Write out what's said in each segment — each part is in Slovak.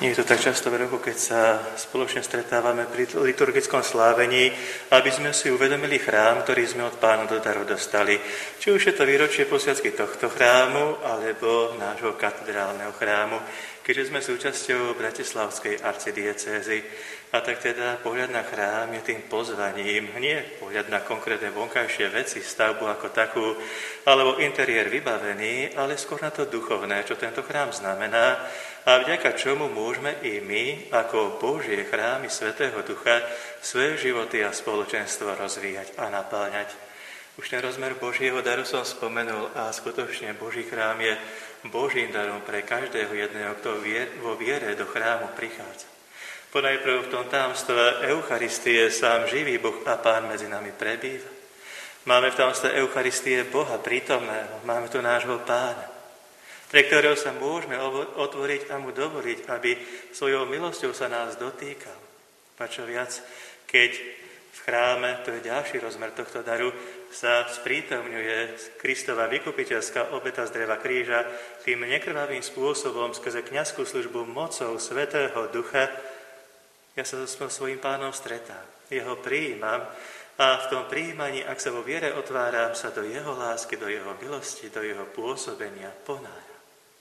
Nie je to tak často v roku, keď sa spoločne stretávame pri liturgickom slávení, aby sme si uvedomili chrám, ktorý sme od Pána do daru dostali. Či už je to výročie posviacky tohto chrámu, alebo nášho katedrálneho chrámu, keďže sme súčasťou bratislavskej arcidiecézy. A tak teda pohľad na chrám je tým pozvaním, nie pohľad na konkrétne vonkajšie veci, stavbu ako takú, alebo interiér vybavený, ale skôr na to duchovné, čo tento chrám znamená, a vďaka čomu môžeme i my, ako Božie chrámy Svätého Ducha, svoje životy a spoločenstvo rozvíjať a napáľať. Už ten rozmer Božieho daru som spomenul a skutočne Boží chrám je Božím darom pre každého jedného, kto vo viere do chrámu prichádza. Ponajprv v tom tajomstve Eucharistie sám živý Boh a Pán medzi nami prebýva. Máme v tajomstve Eucharistie Boha prítomného, máme tu nášho Pána, pre ktorého sa môžeme otvoriť a mu dovoliť, aby svojou milosťou sa nás dotýkal. A čo viac, keď v chráme, to je ďalší rozmer tohto daru, sa sprítomňuje Kristova vykupiteľská obeta z dreva kríža tým nekrvavým spôsobom skrze kňazskú službu mocou Svätého Ducha. Ja sa so svojím Pánom stretám, jeho prijímam a v tom prijímaní, ak sa vo viere otváram, sa do jeho lásky, do jeho milosti, do jeho pôsobenia ponáram.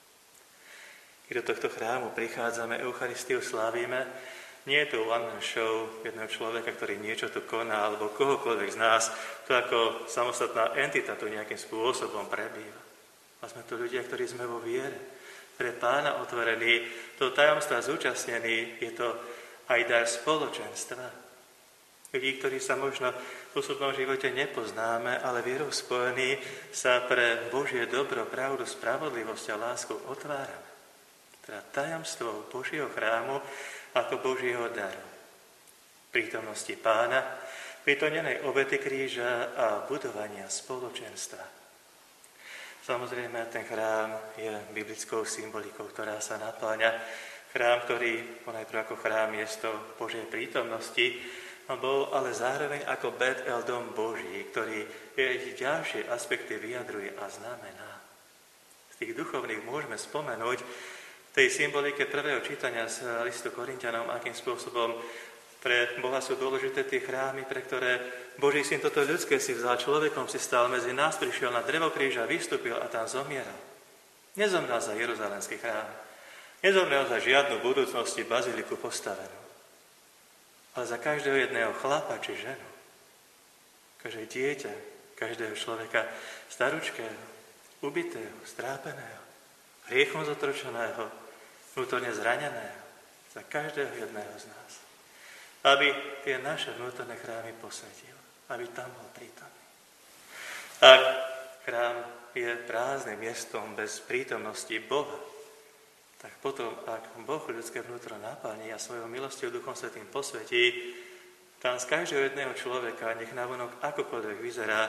Keď do tohto chrámu prichádzame, Eucharistiu slávime, nie je to one-man show jedného človeka, ktorý niečo tu koná, alebo kohokoľvek z nás, to ako samostatná entita tu nejakým spôsobom prebýva. A sme tu ľudia, ktorí sme vo viere, pre Pána otvorení, to tajomstva zúčastnení, je to aj dar spoločenstva. Ľudí, ktorí sa možno v osobnom živote nepoznáme, ale vierou spojení sa pre Božie dobro, pravdu, spravodlivosť a lásku otvárame. Teda tajomstvo Božieho chrámu ako Božieho daru. Prítomnosti Pána, pritomnenej obety kríža a budovania spoločenstva. Samozrejme, ten chrám je biblickou symbolikou, ktorá sa napĺňa. Chrám, ktorý ponajprv ako chrám miesto Božej prítomnosti, bol ale zároveň ako Bet-El, dom Boží, ktorý jej ďalšie aspekty vyjadruje a znamená. Z tých duchovných môžeme spomenúť v tej symbolike prvého čítania z listu Korinťanom, akým spôsobom pre Boha sú dôležité tie chrámy, pre ktoré Boží syn toto ľudské si vzal, človekom si stal medzi nás, prišiel na drevo kríža, vystúpil a tam zomieral. Nezomrel za Jeruzalemský chrám. Nezomrel za žiadnu budúcnosti baziliku postavenú, ale za každého jedného chlapa či ženu, každé dieťa, každého človeka staručkého, ubitého, strápeného, hriechom zotročeného, vnútorne zraneného, za každého jedného z nás. Aby tie naše vnútorné chrámy posvetil, aby tam bol prítomný. Ak chrám je prázdnym miestom bez prítomnosti Boha, tak potom, ak Boh ľudské vnútro naplní a svojou milosťou Duchom Svätým posvetí, tam z každého jedného človeka, nech navonok akokoľvek vyzerá,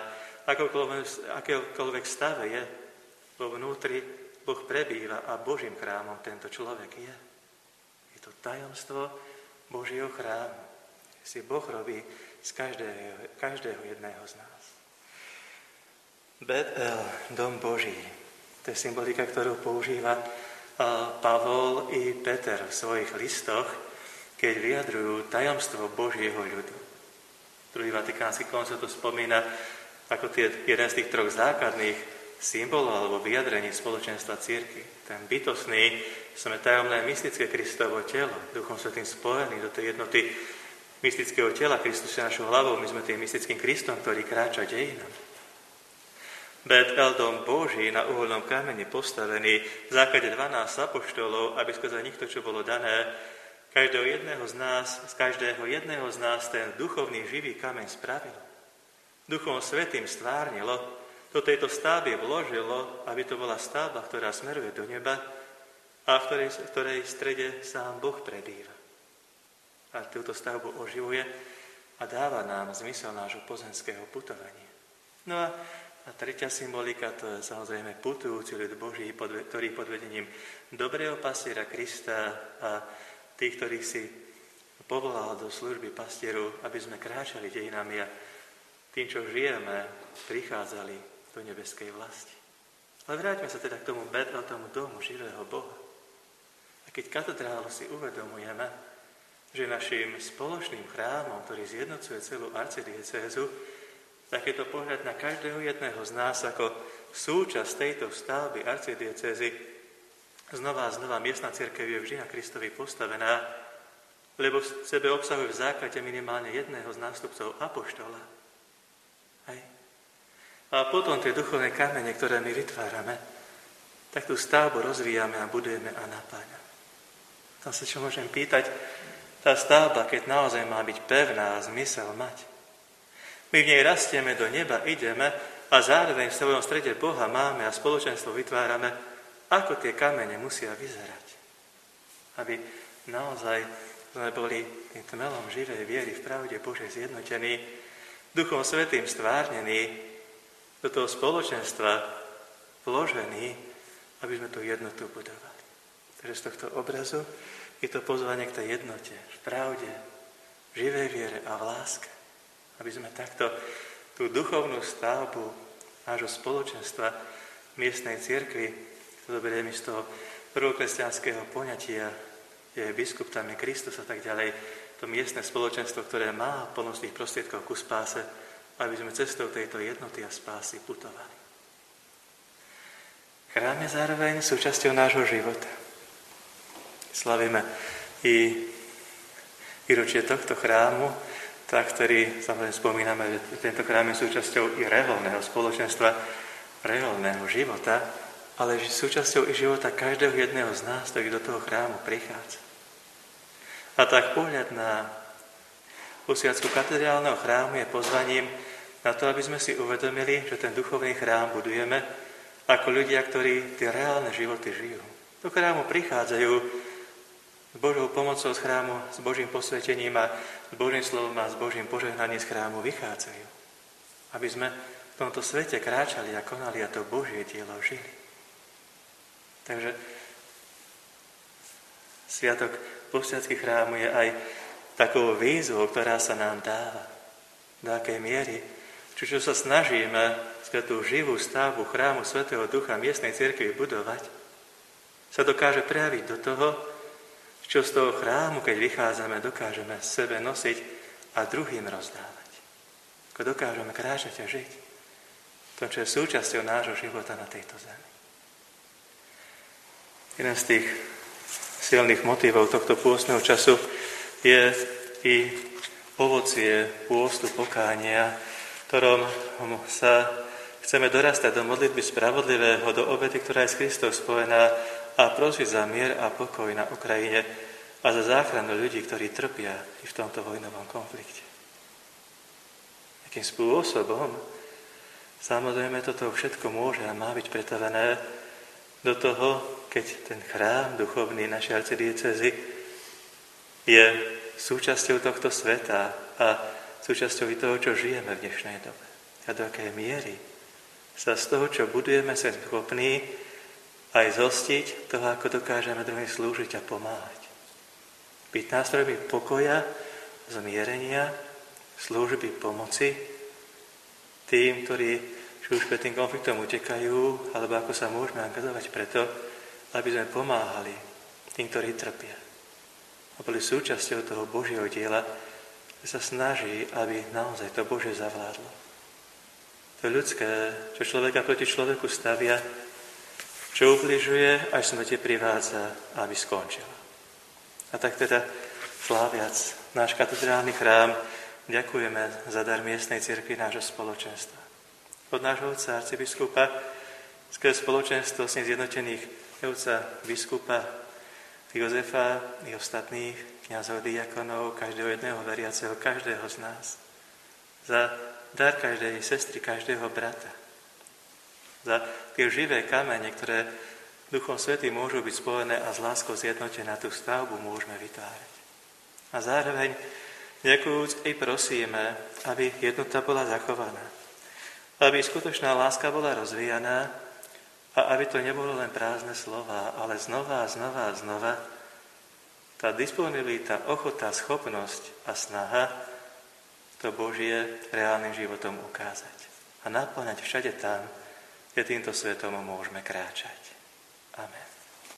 akékoľvek stave je, vo vnútri Boh prebýva a Božím chrámom tento človek je. Je to tajomstvo Božieho chrámu. Si Boh robí z každého jedného z nás. Bet-El, dom Boží, to je symbolika, ktorú používa Pavol i Peter v svojich listoch, keď vyjadrujú tajomstvo Božieho ľudu. Druhý vatikánsky koncil to spomína ako jeden z tých troch základných symbolov alebo vyjadrení spoločenstva cirkvi. Ten bytostný, sme tajomné mystické Kristovo telo, Duchom Svätým spojený do tej jednoty mystického tela. Kristus je našou hlavou, my sme tým mystickým Kristom, ktorý kráča dejinami. Bet-El, dom Boží, na uholnom kameni postavený v základe 12 apoštolov, aby skrze nich to, čo bolo dané, z každého jedného z nás ten duchovný živý kameň spravilo. Duchom Svätým stvárnilo, do tejto stavby vložilo, aby to bola stavba, ktorá smeruje do neba a v ktorej strede sám Boh prebýva. A túto stavbu oživuje a dáva nám zmysel nášho pozemského putovania. No a tretia symbolika, to je samozrejme putujúci ľud Boží, ktorý pod vedením dobrého pastiera Krista a tých, ktorých si povolal do služby pastieru, aby sme kráčali dejinami a tým, čo žijeme, prichádzali do nebeskej vlasti. Ale vráťme sa teda k tomu Bet-El, tomu domu živého Boha. A keď katedrálu si uvedomujeme, že našim spoločným chrámom, ktorý zjednocuje celú arcidiecézu, tak je to pohľad na každého jedného z nás ako súčasť tejto stavby arcidiecézy. Znova a znova miestna cirkev je vždy na Kristovi postavená, lebo v sebe obsahuje v základe minimálne jedného z nástupcov apoštola. Hej. A potom tie duchovné kamene, ktoré my vytvárame, tak tú stavbu rozvíjame a budujeme a napáňame. Tam sa čo môžem pýtať, tá stavba, keď naozaj má byť pevná a zmysel mať. My v nej rastieme do neba, ideme a zároveň v svojom strede Boha máme a spoločenstvo vytvárame, ako tie kamene musia vyzerať. Aby naozaj sme boli tým tmelom živej viery v pravde Božej zjednotení, Duchom Svätým stvárnení, do toho spoločenstva vložení, aby sme tú jednotu budovali. Takže z tohto obrazu je to pozvanie k tej jednote, v pravde, v živej viere a v láske. Aby sme takto tú duchovnú stavbu nášho spoločenstva miestnej cirkvi, zoberieme z toho prvokresťanského poňatia, je biskup, tam je Kristus a tak ďalej, to miestne spoločenstvo, ktoré má plnosť tých prostriedkov ku spáse, aby sme cestou tejto jednoty a spásy putovali. Chrám je zároveň súčasťou nášho života. Slavíme i výročie tohto chrámu, tak, ktorý samozrejme spomíname, že tento chrám je súčasťou i reholného spoločenstva, reholného života, ale súčasťou i života každého jedného z nás, ktorý do toho chrámu prichádza. A tak pohľad na posviacku katedrálneho chrámu je pozvaním na to, aby sme si uvedomili, že ten duchovný chrám budujeme ako ľudia, ktorí tie reálne životy žijú. Do chrámu prichádzajú s Božou pomocou z chrámu, s Božím posvetením a s Božím slovom a s Božím požehnaním z chrámu vychádzajú. Aby sme v tomto svete kráčali a konali a to Božie dielo žili. Takže sviatok posviacky chrámu je aj takou výzvou, ktorá sa nám dáva. Do akej miery, čo sa snažíme tú živú stavbu chrámu Svätého Ducha miestnej cirkvi budovať, sa dokáže prejaviť do toho, čo z toho chrámu, keď vychádzame, dokážeme sebe nosiť a druhým rozdávať. Ako dokážeme kráčať a žiť. To, čo je súčasťou nášho života na tejto zemi. Jeden z tých silných motivov tohto pôstneho času je i ovocie pôstu pokánia, ktorom sa chceme dorastať do modlitby spravodlivého, do obety, ktorá je s Kristom spojená, a prosiť za mier a pokoj na Ukrajine a za záchranu ľudí, ktorí trpia i v tomto vojnovom konflikte. Akým spôsobom? Samozrejme, toto všetko môže a má byť pretavené do toho, keď ten chrám duchovný našej arcidiecézy je súčasťou tohto sveta a súčasťou i toho, čo žijeme v dnešnej dobe. A do akej miery sa z toho, čo budujeme, sa schopní aj zostiť toho, ako dokážeme druhým slúžiť a pomáhať. Byť nástrojmi pokoja, zmierenia, služby, pomoci tým, ktorí už pred tým konfliktom utekajú, alebo ako sa môžeme angažovať preto, aby sme pomáhali tým, ktorí trpia. A boli súčasťou toho Božieho diela, že sa snaží, aby naozaj to Božie zavládlo. To ľudské, čo človeka proti človeku stavia, čo ubližuje, až smrti privádza, aby skončila. A tak teda, sláviac náš katedrálny chrám, ďakujeme za dar miestnej cirkvi nášho spoločenstva. Od nášho otca arcibiskupa, skrze spoločenstvo s ním zjednotených otca biskupa Jozefa i ostatných kňazov, diakonov, každého jedného veriaceho, každého z nás. Za dar každej sestry, každého brata. Za tie živé kamene, ktoré Duchom Svätým môžu byť spojené a s láskou zjednotené, tú stavbu môžeme vytvárať. A zároveň ďakujúc i prosíme, aby jednota bola zachovaná. Aby skutočná láska bola rozvíjaná a aby to nebolo len prázdne slova, ale znova a znova a znova tá disponibilita, ochota, schopnosť a snaha to Božie reálnym životom ukázať. A naplňať všade tam, kde týmto svetom môžeme kráčať. Amen.